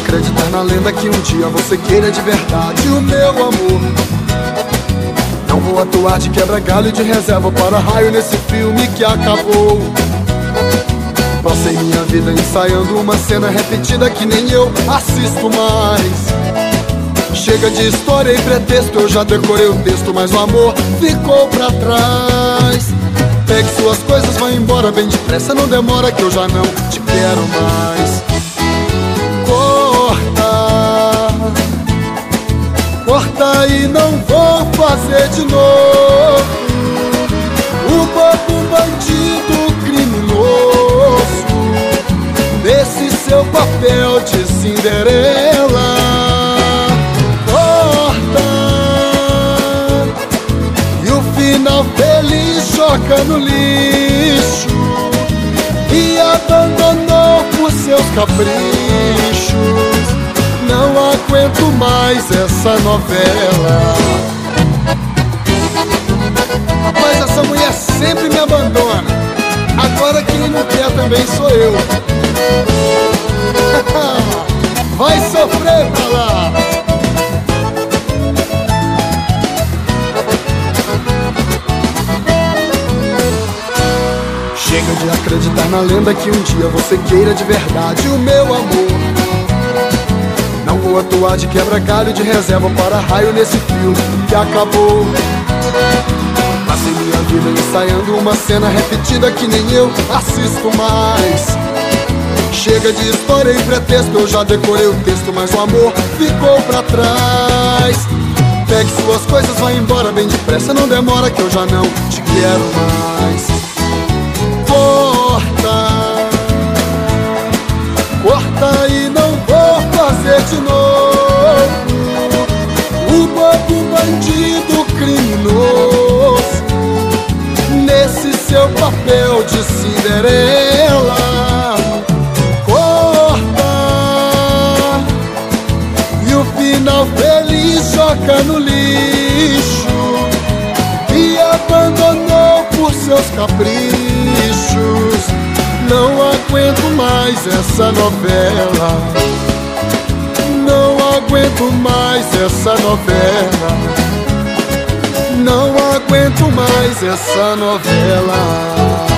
acreditar na lenda que um dia você queira de verdade o meu amor. Não vou atuar de quebra-galho de reserva para raio nesse filme que acabou. Passei minha vida ensaiando uma cena repetida que nem eu assisto mais. Chega de história e pretexto, eu já decorei o texto, mas o amor ficou pra trás. Pegue suas coisas, vá embora bem depressa, não demora que eu já não te quero mais. Corta e não vou fazer de novo o bobo bandido criminoso nesse seu papel de Cinderela. Corta e o final feliz joga no lixo e abandonou por seus caprichos. Não aguento mais essa novela. Mas essa mulher sempre me abandona. Agora quem não quer também sou eu. Vai sofrer pra lá. Chega de acreditar na lenda que um dia você queira de verdade o meu amor. Não vou atuar de quebra-galho de reserva para raio nesse filme que acabou. Passei minha vida ensaiando uma cena repetida que nem eu assisto mais. Chega de história e pretexto, eu já decorei o texto, mas o amor ficou pra trás. Pegue suas coisas, vá embora bem depressa, não demora que eu já não te quero mais. Corta e não vou fazer de novo o bobo bandido criminoso nesse seu papel de Cinderela. Corta e o final feliz joga no lixo e abandonou por seus caprichos. Não aguento mais essa novela. Não aguento mais essa novela. Não aguento mais essa novela.